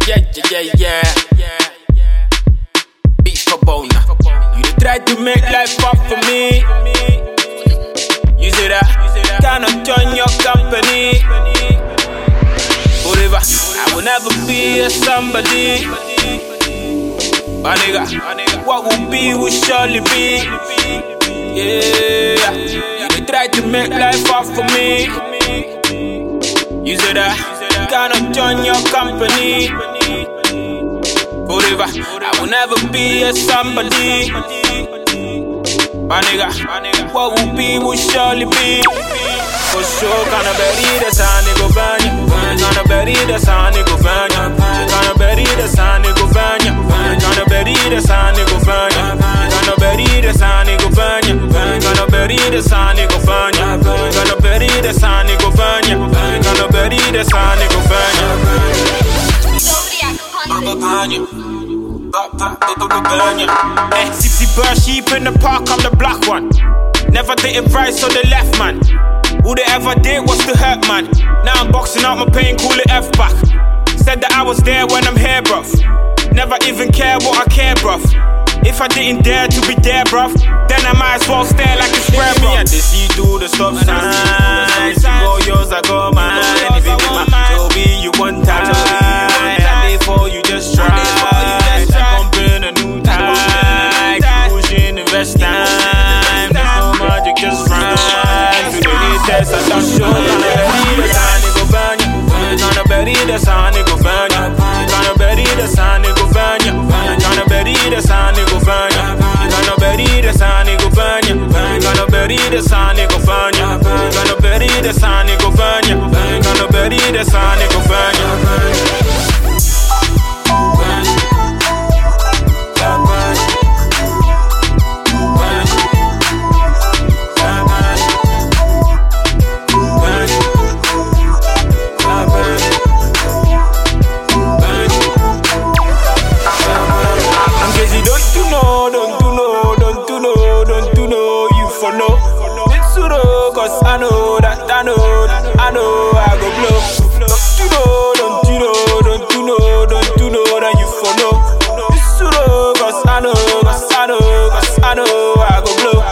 Yeah. Beat for Bona. You done tried to make life fun for me. You say that cannot join your company. Forever, I will never be a somebody. My nigga, what will be will surely be. Yeah, you done tried to make life fun for me. You say that cannot join your company. Forever, I will never be a somebody. My nigga, what will be will surely be. For sure, gonna bury the sun, go burn ya. Gonna bury the sun, go burn ya. Gonna bury the sun, go burn ya. Gonna bury the sun, go burn ya. Gonna bury the sun, go burn ya. Gonna bury the sun, go burn ya. Gonna bury the sun, go burn ya. Gonna bury the sun, go burn ya. Hey, 60 bird sheep in the park, I'm the black one. Never dated right, so the left man. All they ever did was to hurt man. Now I'm boxing out my pain, call it F back. Said that I was there when I'm here, bruv. Never even care what I care, bruv. If I didn't dare to be there, bruv, then I might as well stare like a square, bruv. I did see through the stop signs. You go yours, I go mine. If it be my Toby, you one time. And before you just try. Jump in a new time. Pushing the best time. There's no magic, just rhyme. Test, I don't show. Gonna bury the sun, go burn ya. Gonna bury the sun, go burn ya. Gonna bury the sun, go burn ya. Gonna bury the sun, go burn ya. Gonna bury the sun, go burn ya. Gonna bury the sun, go burn ya. Gonna bury the sun, go burn ya. Gonna bury the sun, go burn ya. Cause I know I go blow. Don't you know that you for know. It's true, cause I know I go blow.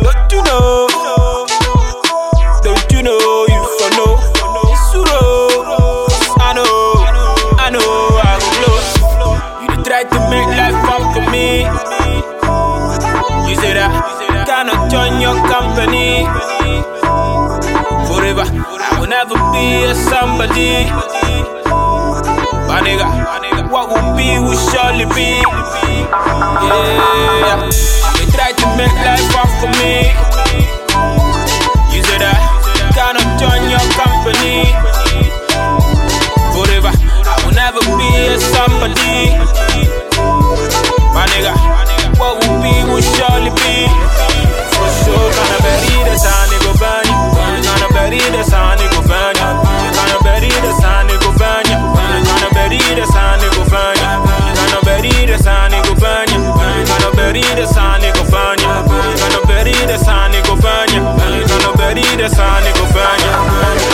Don't you know you for know. It's true, cause I know I go blow. You done tried to make life fun for me. You say that cannot join your company. Forever, I will never be a somebody. My nigga, what will be will surely be. Yeah, they try to make life fun for me. You say that cannot join your company. Forever, I will never be a somebody. My nigga, what will be will surely be. For sure, gonna bury the sun, go burn ya. Gonna bury the sun, go burn ya. Gonna bury the sun, go burn ya. Gonna bury the sun, go burn ya. Gonna bury the sun, go burn ya. Gonna bury the sun, go burn ya. Gonna bury the sun, go burn ya. Gonna bury the sun, go burn ya.